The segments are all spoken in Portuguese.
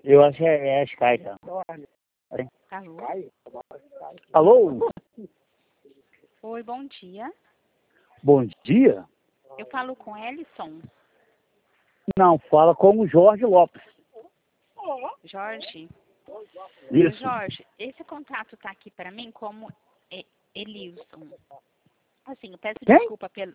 Eu acho que é a Sky, tá? Alô? Alô? Oi, bom dia. Bom dia? Eu falo com Ellison. Não, fala com o Jorge Lopes. Jorge. Isso. Jorge, esse contrato tá aqui para mim como Elison. Assim, eu peço Quem? desculpa pelo...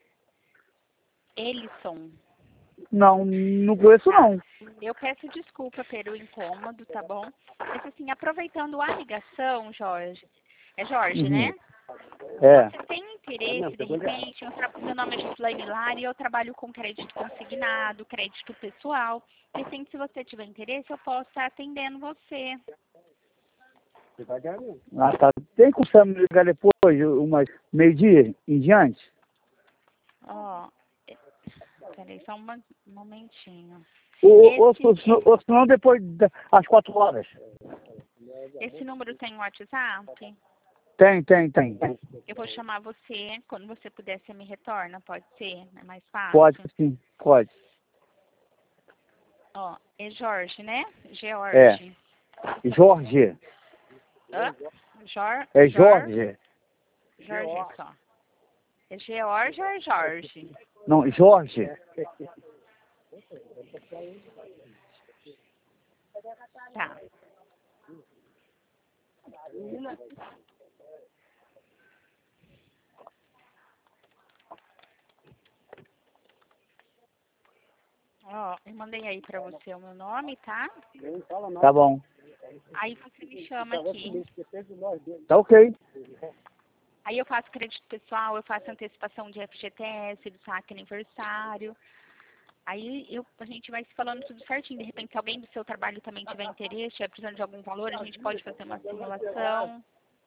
Ellison. Não conheço Tá. não. Eu peço desculpa pelo incômodo, tá bom? Mas assim, aproveitando a ligação, Jorge. É Jorge, né? É. Você tem interesse, de repente, meu nome é Gislaine Lara e eu trabalho com crédito consignado, crédito pessoal. De repente, se você tiver interesse, eu posso estar atendendo você. Ah, tá. Tem como você me ligar depois, umas meio-dia em diante? Ó, peraí, só um momentinho. Ou se não, depois das 4 horas. Esse número tem WhatsApp? Tem. Eu vou chamar você, quando você puder, você me retorna, pode ser? É mais fácil? Pode, sim, pode. Ó, é Jorge, né? George. É. Jorge. Hã? É Jorge. Jorge só. É George ou é Jorge? Não, Jorge. Tá. Ó, eu mandei aí pra você o meu nome, tá? Tá bom. Aí você me chama aqui. Tá ok. Aí eu faço crédito pessoal, eu faço antecipação de FGTS, do saque aniversário. Aí a gente vai se falando tudo certinho. De repente, se alguém do seu trabalho também tiver interesse, estiver precisando de algum valor, a gente pode fazer uma simulação.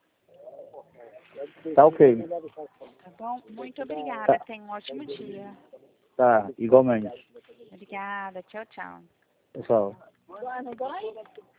Tá ok. Tá bom? Muito obrigada. Tenha um ótimo dia. Tá, igualmente. Obrigada. Tchau, tchau. Pessoal.